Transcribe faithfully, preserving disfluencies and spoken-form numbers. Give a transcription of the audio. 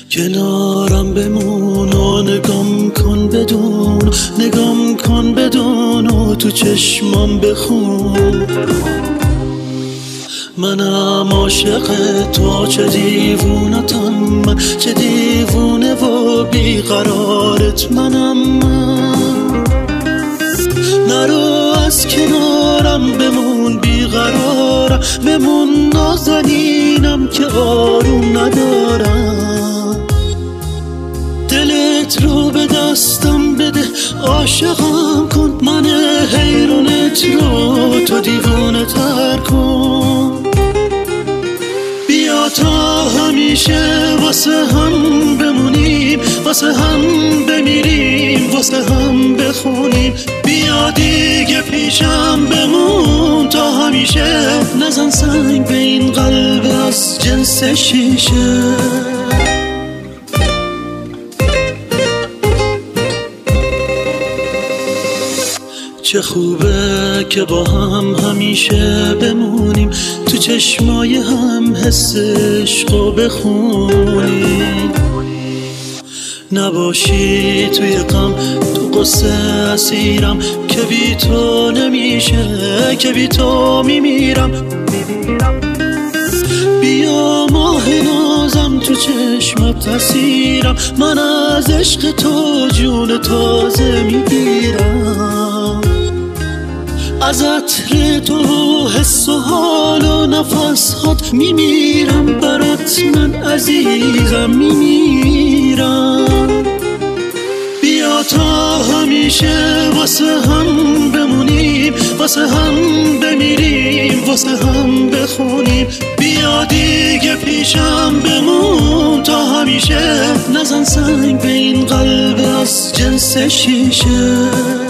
کنارم بمون و نگام کن بدون، نگام کن بدون و تو چشمام بخون. منم عاشق تو، چه دیوونتم من، چه دیوونه و بیقرارت منم من. نرو از کنارم بمون بیقرارم، بمون نازنینم که آروم ندارم. دلت رو به دستم بده، عاشقم کن، من حیرونت رو تو دیوونه تر کن. بیا تا همیشه واسه هم بمونیم، واسه هم بمیریم، واسه هم بخونیم. بیا دیگه پیشم بمون تا همیشه، نزن سنگ به این قلب از جنس شیشه. چه خوبه که با هم همیشه بمونیم، تو چشمای هم حس عشقو بخونیم. نباشی توی غم، تو قصه اسیرم، که بی تو نمیشه، که بی تو میمیرم. بیا ماه نازم تو چشمت اسیرم، من از عشق تو جون تازه میگیرم. از عطر تو حس و حال و نفسات میمیرم، برات من عزیزم میمیرم. بیا تا همیشه واسه هم بمونیم، واسه هم بمیریم، واسه هم بخونیم. بیا دیگه پیشم بمون تا همیشه، نزن سنگ به این قلب از جنس شیشه.